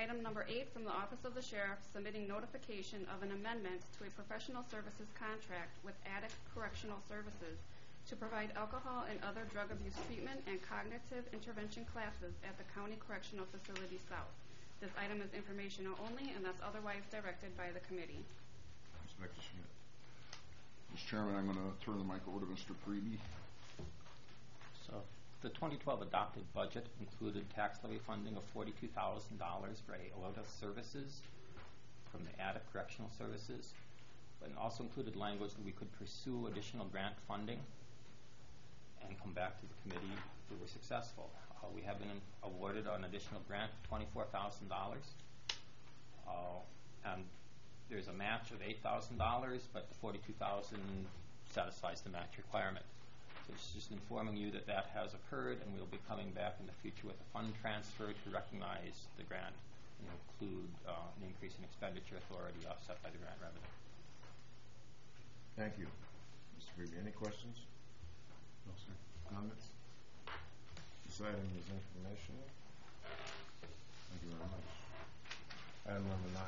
Item number 8 from the Office of the Sheriff, submitting notification of an amendment to a professional services contract with Attic Correctional Services to provide alcohol and other drug abuse treatment and cognitive intervention classes at the County Correctional Facility South. This item is informational only unless otherwise directed by the committee. Inspector Schmidt. Mr. Chairman, I'm going to turn the mic over to Mr. Priebe. So the 2012 adopted budget included tax levy funding of $42,000 for AOTA services from the Attic Correctional Services, but it also included language that we could pursue additional grant funding and come back to the committee if we were successful. We have been awarded an additional grant of $24,000, and there's a match of $8,000, but the $42,000 satisfies the match requirement. So it's just informing you that that has occurred, and we'll be coming back in the future with a fund transfer to recognize the grant and include an increase in expenditure authority offset by the grant revenue. Thank you. Mr. Priebe, any questions? No, sir. Comments? This item is informational. Thank you very much. Item number 9.